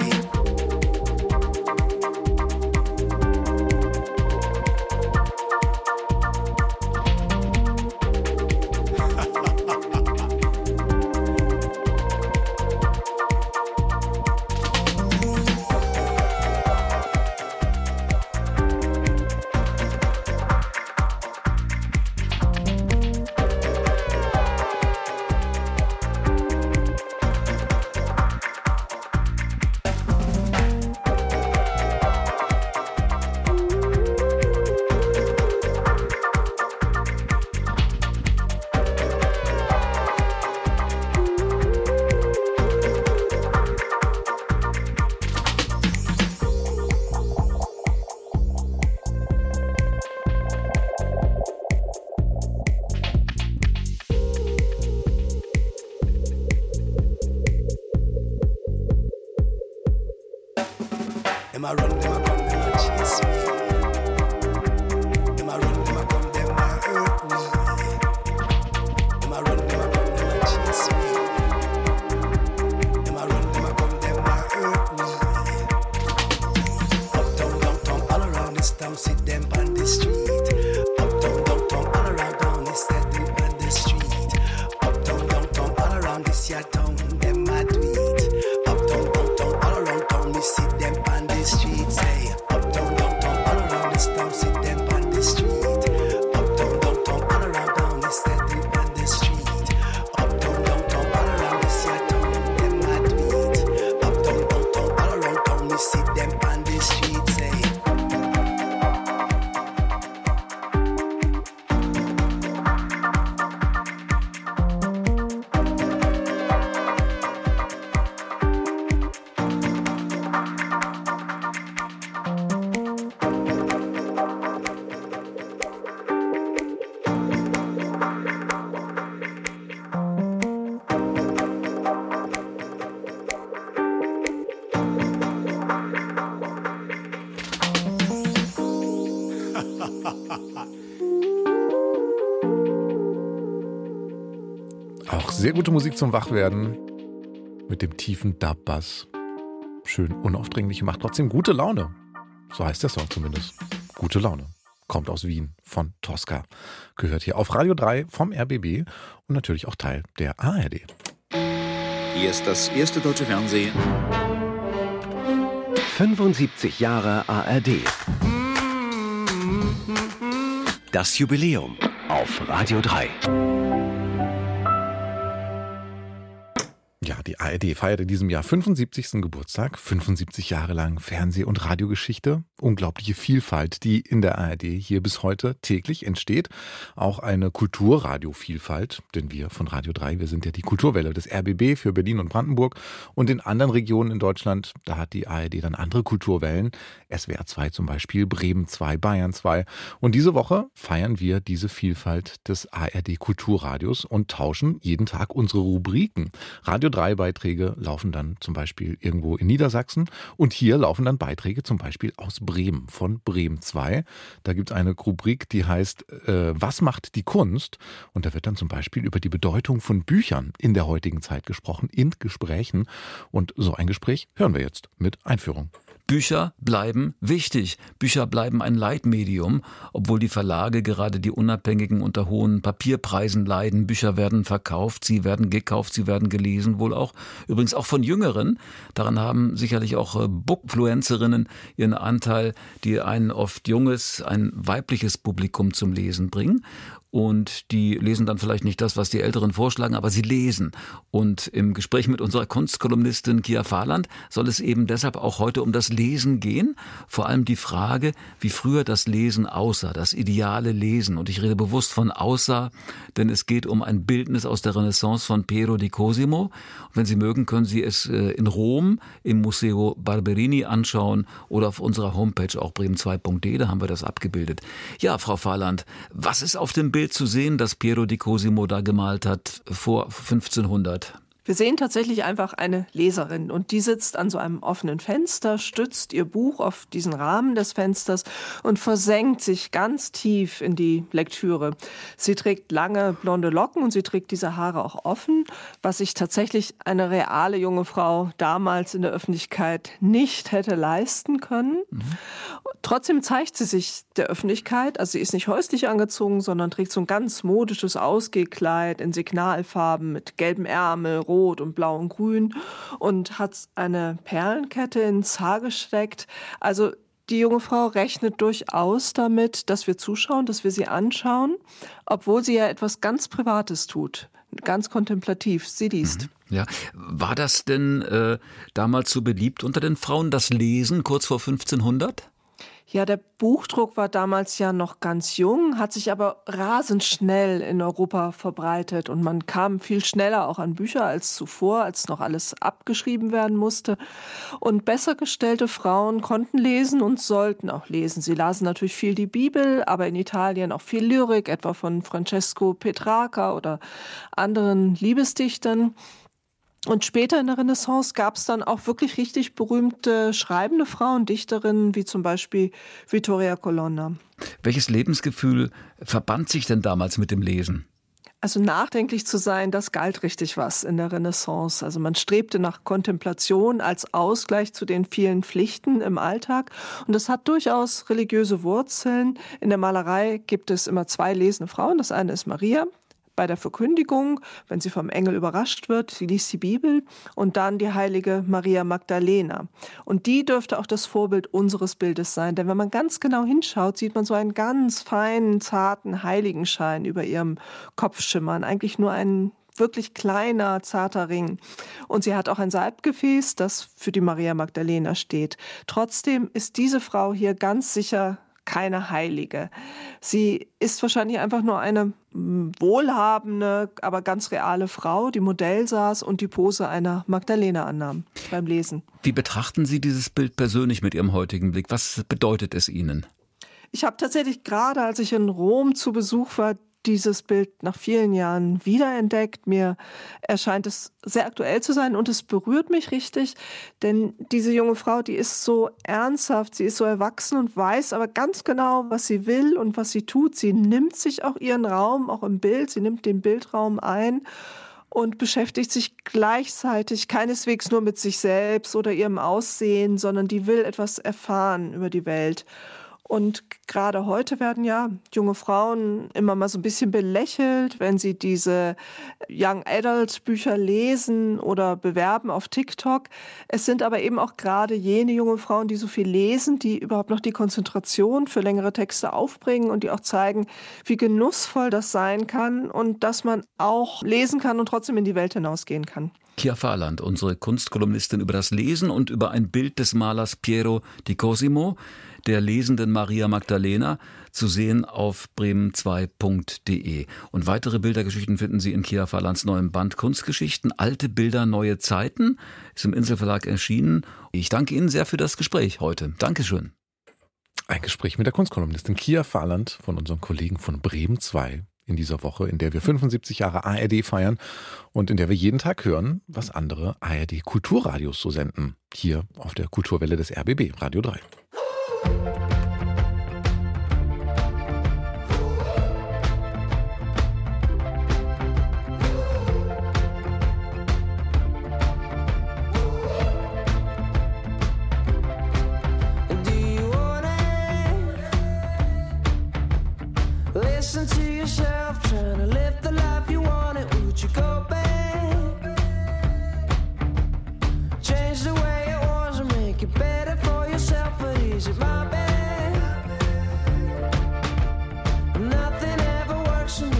Them a run, them a come, them a chase me. Them a run, them a come, them a hurt me. Them a run, them a come, them a chase me. Them a run, them a come, them a hurt me. Uptown, downtown, all around this town, sit them on the street. Uptown, downtown, all around town, they set them on the street. Uptown, downtown, all around this here town, them a do it. Uptown, downtown, all around town, we sit them on the street. Say, uptown, downtown, all around this town, sit them on the street. Uptown, downtown, all around town, they set them on the street. Uptown, downtown, all around this here town, them a do it. Uptown, downtown, all around town, we sit them on the street. Say. Auch sehr gute Musik zum Wachwerden mit dem tiefen Dub-Bass. Schön unaufdringlich, macht trotzdem gute Laune. So heißt der Song zumindest. Gute Laune. Kommt aus Wien von Tosca. Gehört hier auf Radio 3 vom RBB und natürlich auch Teil der ARD. Hier ist das erste deutsche Fernsehen. 75 Jahre ARD. Das Jubiläum auf Radio 3. Ja, die ARD feiert in diesem Jahr 75. Geburtstag, 75 Jahre lang Fernseh- und Radiogeschichte. Unglaubliche Vielfalt, die in der ARD hier bis heute täglich entsteht. Auch eine Kulturradiovielfalt, denn wir von Radio 3, wir sind ja die Kulturwelle des RBB für Berlin und Brandenburg. Und in anderen Regionen in Deutschland, da hat die ARD dann andere Kulturwellen. SWR 2 zum Beispiel, Bremen 2, Bayern 2. Und diese Woche feiern wir diese Vielfalt des ARD Kulturradios und tauschen jeden Tag unsere Rubriken. Radio 3 Beiträge laufen dann zum Beispiel irgendwo in Niedersachsen und hier laufen dann Beiträge zum Beispiel aus Bremen, von Bremen 2. Da gibt es eine Rubrik, die heißt Was macht die Kunst? Und da wird dann zum Beispiel über die Bedeutung von Büchern in der heutigen Zeit gesprochen, in Gesprächen. Und so ein Gespräch hören wir jetzt mit Einführung. Bücher bleiben wichtig. Bücher bleiben ein Leitmedium, obwohl die Verlage, gerade die Unabhängigen, unter hohen Papierpreisen leiden. Bücher werden verkauft, sie werden gekauft, sie werden gelesen, wohl auch, übrigens auch von Jüngeren. Daran haben sicherlich auch Bookfluencerinnen ihren Anteil, die ein oft junges, ein weibliches Publikum zum Lesen bringen. und die lesen dann vielleicht nicht das, was die Älteren vorschlagen, aber sie lesen. Und im Gespräch mit unserer Kunstkolumnistin Kia Fahrland soll es eben deshalb auch heute um das Lesen gehen. Vor allem die Frage, wie früher das Lesen aussah, das ideale Lesen. Und ich rede bewusst von aussah, denn es geht um ein Bildnis aus der Renaissance von Piero di Cosimo. Und wenn Sie mögen, können Sie es in Rom im Museo Barberini anschauen oder auf unserer Homepage auch bremen2.de, da haben wir das abgebildet. Ja, Frau Fahrland, was ist auf dem Bild zu sehen, das Piero di Cosimo da gemalt hat vor 1500? Wir sehen tatsächlich einfach eine Leserin und die sitzt an so einem offenen Fenster, stützt ihr Buch auf diesen Rahmen des Fensters und versenkt sich ganz tief in die Lektüre. Sie trägt lange blonde Locken und sie trägt diese Haare auch offen, was sich tatsächlich eine reale junge Frau damals in der Öffentlichkeit nicht hätte leisten können. Trotzdem zeigt sie sich der Öffentlichkeit, also sie ist nicht häuslich angezogen, sondern trägt so ein ganz modisches Ausgehkleid in Signalfarben mit gelbem Ärmel, Rot und Blau und Grün und hat eine Perlenkette ins Haar gesteckt. Also die junge Frau rechnet durchaus damit, dass wir zuschauen, dass wir sie anschauen, obwohl sie ja etwas ganz Privates tut, ganz kontemplativ. Sie liest. Ja, war das denn damals so beliebt unter den Frauen, das Lesen kurz vor 1500? Ja, der Buchdruck war damals ja noch ganz jung, hat sich aber rasend schnell in Europa verbreitet und man kam viel schneller auch an Bücher als zuvor, als noch alles abgeschrieben werden musste. Und besser gestellte Frauen konnten lesen und sollten auch lesen. Sie lasen natürlich viel die Bibel, aber in Italien auch viel Lyrik, etwa von Francesco Petrarca oder anderen Liebesdichtern. Und später in der Renaissance gab es dann auch wirklich richtig berühmte schreibende Frauen, Dichterinnen wie zum Beispiel Vittoria Colonna. Welches Lebensgefühl verband sich denn damals mit dem Lesen? Also nachdenklich zu sein, das galt richtig was in der Renaissance. Also man strebte nach Kontemplation als Ausgleich zu den vielen Pflichten im Alltag. Und das hat durchaus religiöse Wurzeln. In der Malerei gibt es immer 2 lesende Frauen. Das eine ist Maria. Bei der Verkündigung, wenn sie vom Engel überrascht wird, sie liest die Bibel und dann die heilige Maria Magdalena. Und die dürfte auch das Vorbild unseres Bildes sein, denn wenn man ganz genau hinschaut, sieht man so einen ganz feinen, zarten Heiligenschein über ihrem Kopf schimmern, eigentlich nur ein wirklich kleiner, zarter Ring. Und sie hat auch ein Salbgefäß, das für die Maria Magdalena steht. Trotzdem ist diese Frau hier ganz sicher keine Heilige. Sie ist wahrscheinlich einfach nur eine wohlhabende, aber ganz reale Frau, die Modell saß und die Pose einer Magdalena annahm beim Lesen. Wie betrachten Sie dieses Bild persönlich mit Ihrem heutigen Blick? Was bedeutet es Ihnen? Ich habe tatsächlich gerade, als ich in Rom zu Besuch war, dieses Bild nach vielen Jahren wiederentdeckt. Mir erscheint es sehr aktuell zu sein und es berührt mich richtig, denn diese junge Frau, die ist so ernsthaft, sie ist so erwachsen und weiß aber ganz genau, was sie will und was sie tut. Sie nimmt sich auch ihren Raum, auch im Bild, sie nimmt den Bildraum ein und beschäftigt sich gleichzeitig keineswegs nur mit sich selbst oder ihrem Aussehen, sondern die will etwas erfahren über die Welt. Und gerade heute werden ja junge Frauen immer mal so ein bisschen belächelt, wenn sie diese Young Adult Bücher lesen oder bewerben auf TikTok. Es sind aber eben auch gerade jene junge Frauen, die so viel lesen, die überhaupt noch die Konzentration für längere Texte aufbringen und die auch zeigen, wie genussvoll das sein kann und dass man auch lesen kann und trotzdem in die Welt hinausgehen kann. Kia Fahrland, unsere Kunstkolumnistin über das Lesen und über ein Bild des Malers Piero di Cosimo, der lesenden Maria Magdalena, zu sehen auf bremen2.de. Und weitere Bildergeschichten finden Sie in Kia Fahrlands neuem Band Kunstgeschichten, alte Bilder, neue Zeiten, ist im Inselverlag erschienen. Ich danke Ihnen sehr für das Gespräch heute. Dankeschön. Ein Gespräch mit der Kunstkolumnistin Kia Fahrland von unseren Kollegen von Bremen 2 in dieser Woche, in der wir 75 Jahre ARD feiern und in der wir jeden Tag hören, was andere ARD-Kulturradios so senden. Hier auf der Kulturwelle des RBB, Radio 3. Listen to yourself, trying to live the life you wanted. Would you go back? Change the way it was and make it better for yourself. But is it my bad? Nothing ever works.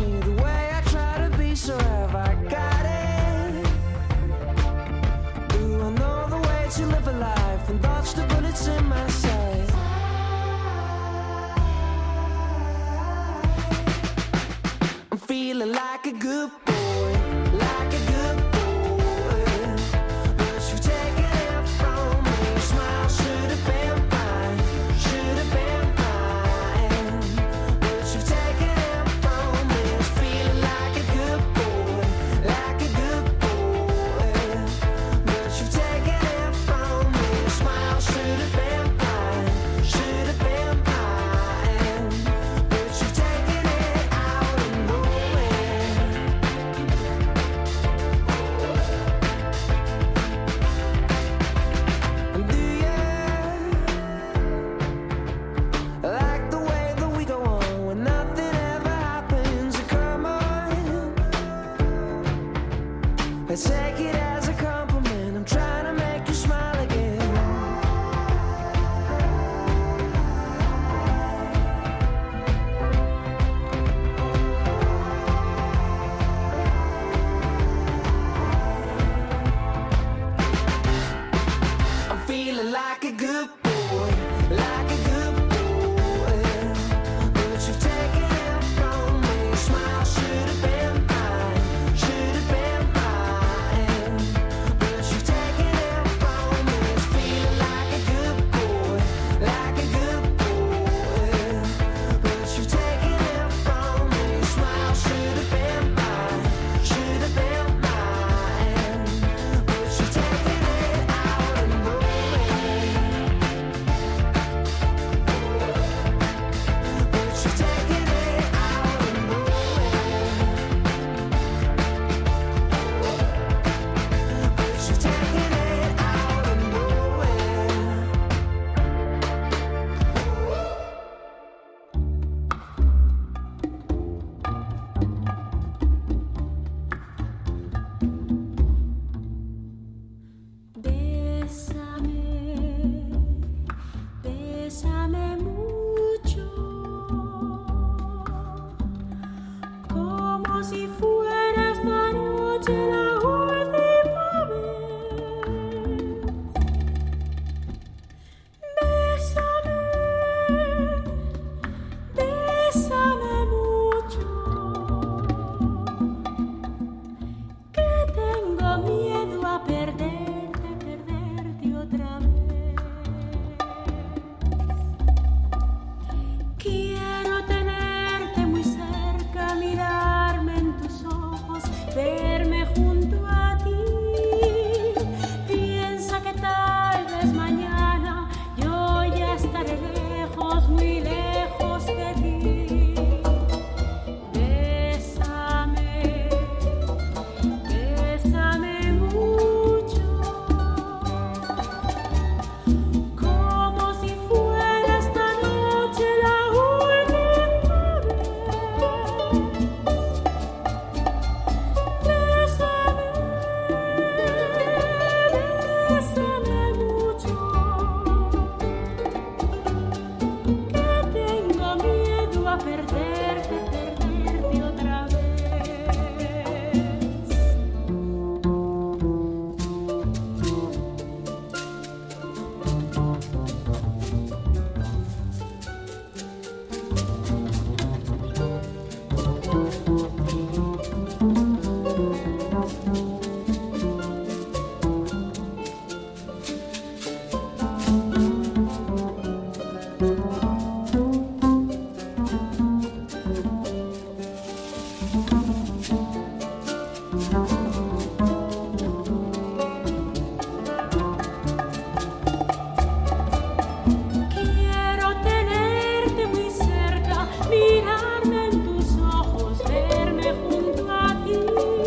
good boy, like a good boy. But you've taken it from me. Your smile should have been mine, should have been mine. But you've taken it from me. It's feeling like a good boy, like a good boy. But you've taken it from me. Your smile should have been mine, should have been mine. But you've taken it out of nowhere. And do you like the way that we go on when nothing ever happens? Come on, let's take it as a compliment. I'm trying to make you smile again. I'm feeling like a good boy, like a good boy. But you've taken it from me. Your smile should have been mine, should have been mine. But you've taken it from me. It's feeling like a good boy, like a good boy. But you've taken it from me. Your smile should have been mine, should have been mine. But you've taken it out of nowhere. But you've taken it out of nowhere. But you've taken it out of nowhere. Bésame, bésame mucho, como si fuera esta noche la última vez. Bésame, bésame mucho, que tengo miedo a perderte, perderte otra vez. Quiero tenerte muy cerca, mirarme en tus ojos, verme junto a ti. Piensa que tal vez mañana yo ya estaré lejos, muy lejos de ti. Bésame, bésame mucho, como si fuera esta noche la última vez. Bésame, bésame mucho, que tengo miedo a perderte, perderte otra vez. Quiero tenerte muy cerca, mirarme en tus ojos, verme junto a ti.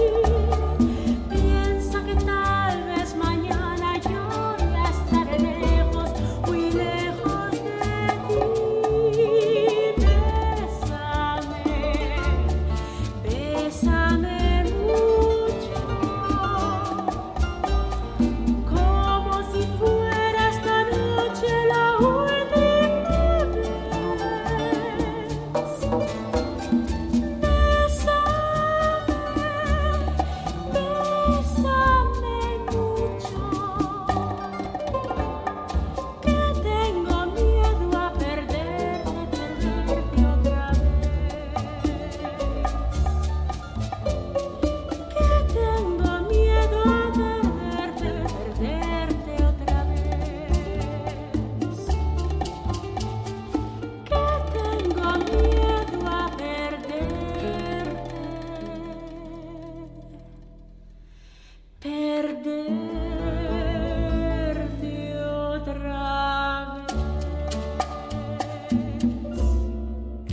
Piensa que tal vez mañana yo ya estaré lejos, muy lejos de ti. Bésame, bésame mucho, como si fuera esta noche la última vez. Bésame, bésame mucho, que tengo miedo a perderte, perderte otra vez.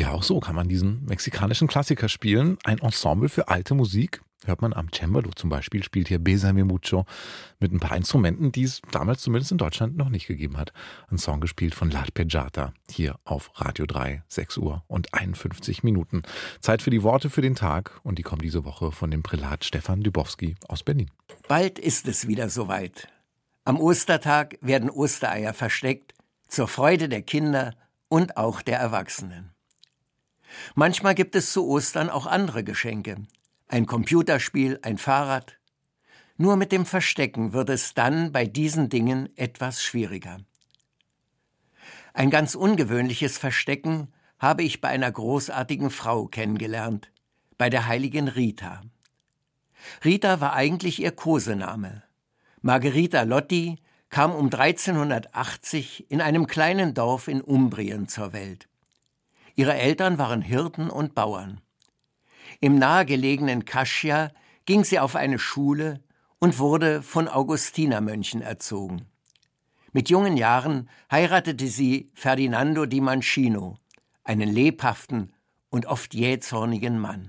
Ja, auch so kann man diesen mexikanischen Klassiker spielen. Ein Ensemble für alte Musik. Hört man am Cembalo zum Beispiel, spielt hier Bésame Mucho mit ein paar Instrumenten, die es damals zumindest in Deutschland noch nicht gegeben hat. Ein Song gespielt von L'Arpeggiata, hier auf Radio 3, 6 Uhr und 51 Minuten. Zeit für die Worte für den Tag und die kommen diese Woche von dem Prälat Stefan Dybowski aus Berlin. Bald ist es wieder soweit. Am Ostertag werden Ostereier versteckt, zur Freude der Kinder und auch der Erwachsenen. Manchmal gibt es zu Ostern auch andere Geschenke. Ein Computerspiel, ein Fahrrad. Nur mit dem Verstecken wird es dann bei diesen Dingen etwas schwieriger. Ein ganz ungewöhnliches Verstecken habe ich bei einer großartigen Frau kennengelernt, bei der heiligen Rita. Rita war eigentlich ihr Kosename. Margherita Lotti kam um 1380 in einem kleinen Dorf in Umbrien zur Welt. Ihre Eltern waren Hirten und Bauern. Im nahegelegenen Cascia ging sie auf eine Schule und wurde von Augustinermönchen erzogen. Mit jungen Jahren heiratete sie Ferdinando di Mancino, einen lebhaften und oft jähzornigen Mann.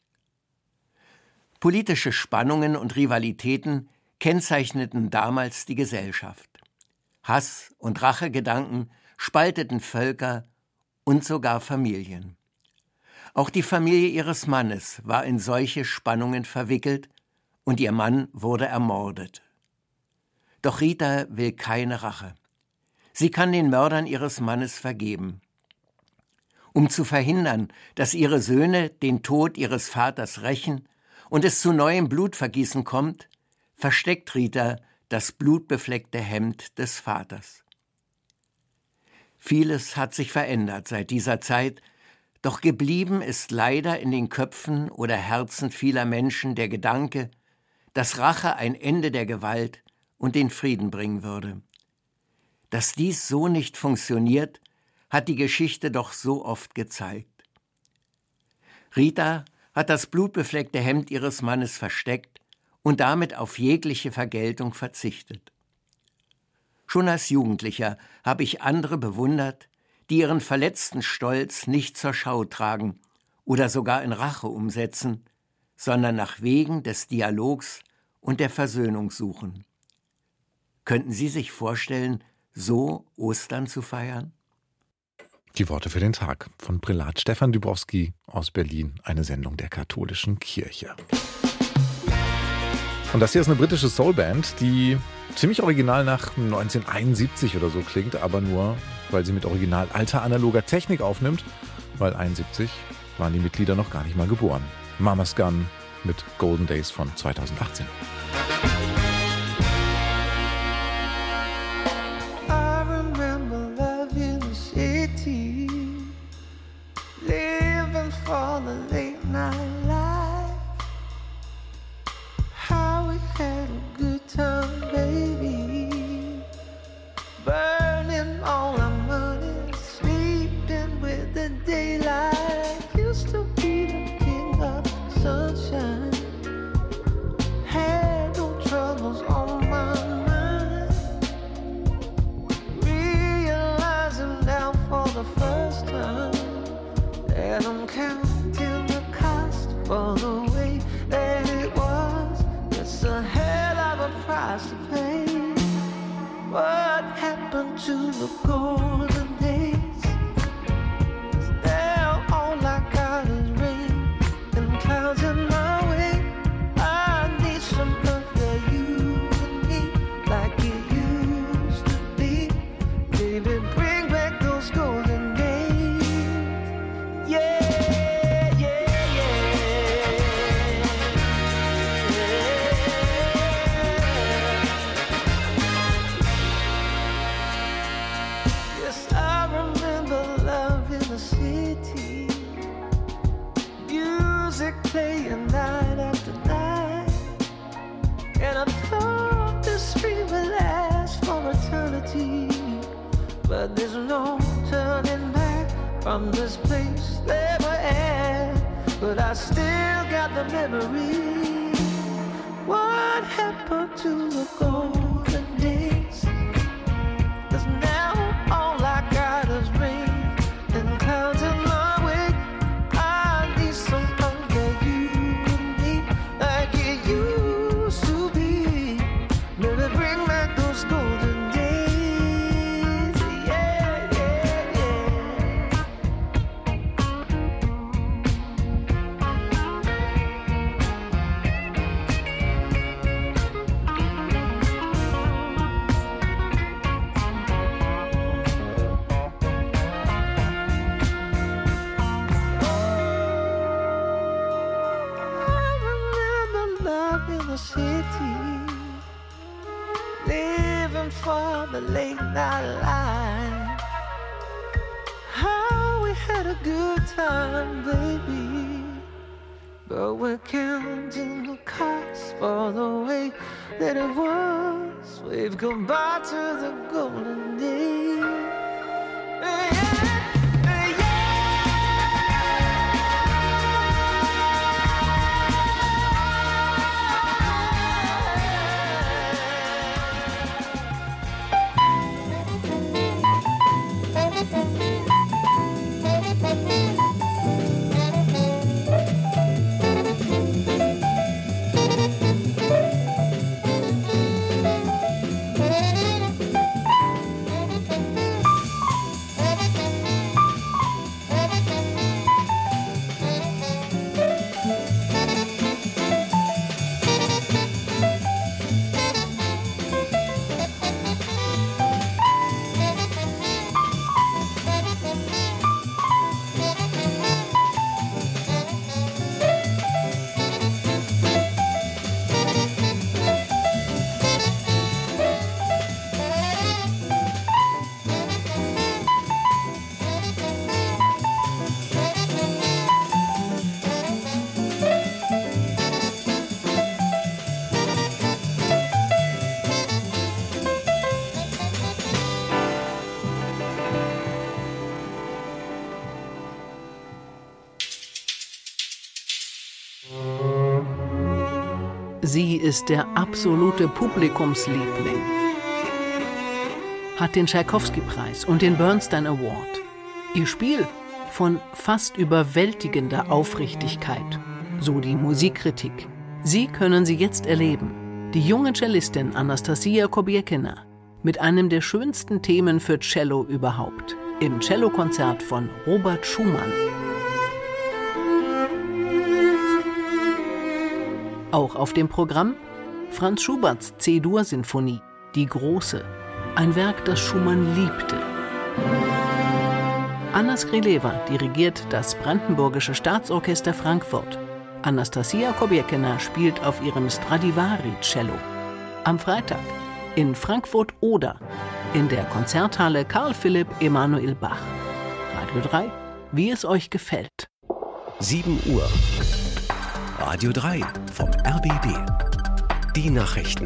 Politische Spannungen und Rivalitäten kennzeichneten damals die Gesellschaft. Hass und Rachegedanken spalteten Völker und sogar Familien. Auch die Familie ihres Mannes war in solche Spannungen verwickelt und ihr Mann wurde ermordet. Doch Rita will keine Rache. Sie kann den Mördern ihres Mannes vergeben. Um zu verhindern, dass ihre Söhne den Tod ihres Vaters rächen und es zu neuem Blutvergießen kommt, versteckt Rita das blutbefleckte Hemd des Vaters. Vieles hat sich verändert seit dieser Zeit, doch geblieben ist leider in den Köpfen oder Herzen vieler Menschen der Gedanke, dass Rache ein Ende der Gewalt und den Frieden bringen würde. Dass dies so nicht funktioniert, hat die Geschichte doch so oft gezeigt. Rita hat das blutbefleckte Hemd ihres Mannes versteckt und damit auf jegliche Vergeltung verzichtet. Schon als Jugendlicher habe ich andere bewundert, die ihren verletzten Stolz nicht zur Schau tragen oder sogar in Rache umsetzen, sondern nach Wegen des Dialogs und der Versöhnung suchen. Könnten Sie sich vorstellen, so Ostern zu feiern? Die Worte für den Tag von Prälat Stefan Dybowski aus Berlin, eine Sendung der katholischen Kirche. Und das hier ist eine britische Soulband, die ziemlich original nach 1971 oder so klingt, aber nur, weil sie mit original alter analoger Technik aufnimmt, weil 71 waren die Mitglieder noch gar nicht mal geboren. Mama's Gun mit Golden Days von 2018. I remember loving the city, living for the late night life. How we had a good time, baby, burning all our money, sleeping with the daylight. Used to be the king of sunshine, had no troubles on my mind. Realizing now for the first time that I'm counting the cost for the way that it was. It's a hell of a price to pay. What happened to the golden days? Now all I got is rain and clouds in my way. I need some love for you and me, like it used to be. Baby, bring back those golden days. Yeah, yeah, yeah. Yes, I remember love in the city, music playing night after night, and I thought this street would last for eternity, but there's no turning back from this place that we're at, but I still got the memory. What happened to the golden days? 'Cause now all I got is rain and clouds in my way. for the late night line. How we had a good time, baby. But we're counting the cost for the way that it was. We've come back to the golden days. Sie ist der absolute Publikumsliebling, hat den Tschaikowski-Preis und den Bernstein Award. Ihr Spiel von fast überwältigender Aufrichtigkeit, so die Musikkritik. Sie können sie jetzt erleben. Die junge Cellistin Anastasia Kobiekina mit einem der schönsten Themen für Cello überhaupt, im Cellokonzert von Robert Schumann. Auch auf dem Programm Franz Schuberts C-Dur-Sinfonie, die Große, ein Werk, das Schumann liebte. Anna Skrileva dirigiert das Brandenburgische Staatsorchester Frankfurt. Anastasia Kobiekina spielt auf ihrem Stradivari-Cello. Am Freitag in Frankfurt-Oder in der Konzerthalle Karl Philipp Emanuel Bach. Radio 3, wie es euch gefällt. 7 Uhr. Radio 3 vom RBB. Die Nachrichten.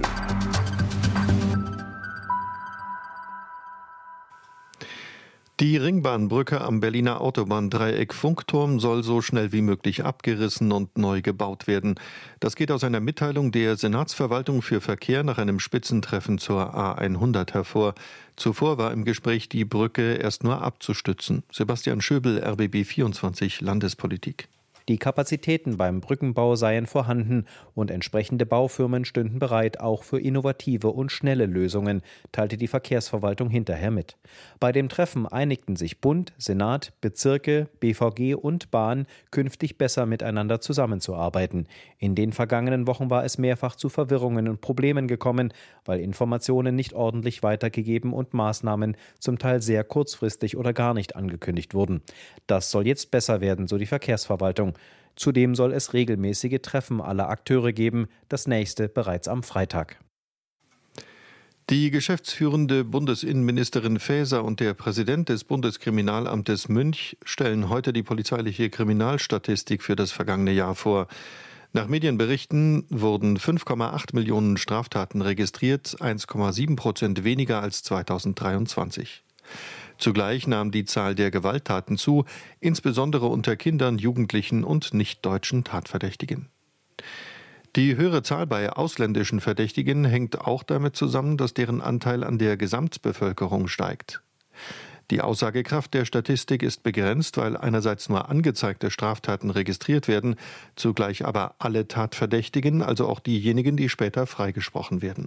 Die Ringbahnbrücke am Berliner Autobahndreieck Funkturm soll so schnell wie möglich abgerissen und neu gebaut werden. Das geht aus einer Mitteilung der Senatsverwaltung für Verkehr nach einem Spitzentreffen zur A100 hervor. Zuvor war im Gespräch, die Brücke erst nur abzustützen. Sebastian Schöbel, RBB 24 Landespolitik. Die Kapazitäten beim Brückenbau seien vorhanden und entsprechende Baufirmen stünden bereit, auch für innovative und schnelle Lösungen, teilte die Verkehrsverwaltung hinterher mit. Bei dem Treffen einigten sich Bund, Senat, Bezirke, BVG und Bahn, künftig besser miteinander zusammenzuarbeiten. In den vergangenen Wochen war es mehrfach zu Verwirrungen und Problemen gekommen, weil Informationen nicht ordentlich weitergegeben und Maßnahmen zum Teil sehr kurzfristig oder gar nicht angekündigt wurden. Das soll jetzt besser werden, so die Verkehrsverwaltung. Zudem soll es regelmäßige Treffen aller Akteure geben, das nächste bereits am Freitag. Die geschäftsführende Bundesinnenministerin Faeser und der Präsident des Bundeskriminalamtes Münch stellen heute die polizeiliche Kriminalstatistik für das vergangene Jahr vor. Nach Medienberichten wurden 5,8 Millionen Straftaten registriert, 1,7% weniger als 2023. Zugleich nahm die Zahl der Gewalttaten zu, insbesondere unter Kindern, Jugendlichen und nicht-deutschen Tatverdächtigen. Die höhere Zahl bei ausländischen Verdächtigen hängt auch damit zusammen, dass deren Anteil an der Gesamtbevölkerung steigt. Die Aussagekraft der Statistik ist begrenzt, weil einerseits nur angezeigte Straftaten registriert werden, zugleich aber alle Tatverdächtigen, also auch diejenigen, die später freigesprochen werden.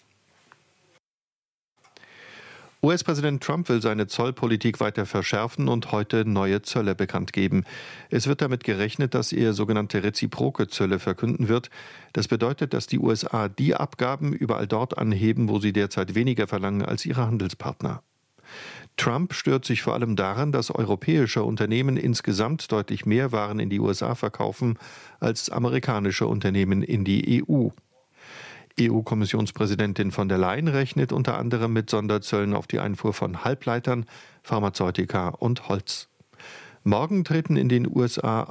US-Präsident Trump will seine Zollpolitik weiter verschärfen und heute neue Zölle bekannt geben. Es wird damit gerechnet, dass er sogenannte reziproke Zölle verkünden wird. Das bedeutet, dass die USA die Abgaben überall dort anheben, wo sie derzeit weniger verlangen als ihre Handelspartner. Trump stört sich vor allem daran, dass europäische Unternehmen insgesamt deutlich mehr Waren in die USA verkaufen als amerikanische Unternehmen in die EU. EU-Kommissionspräsidentin von der Leyen rechnet unter anderem mit Sonderzöllen auf die Einfuhr von Halbleitern, Pharmazeutika und Holz. Morgen treten in den USA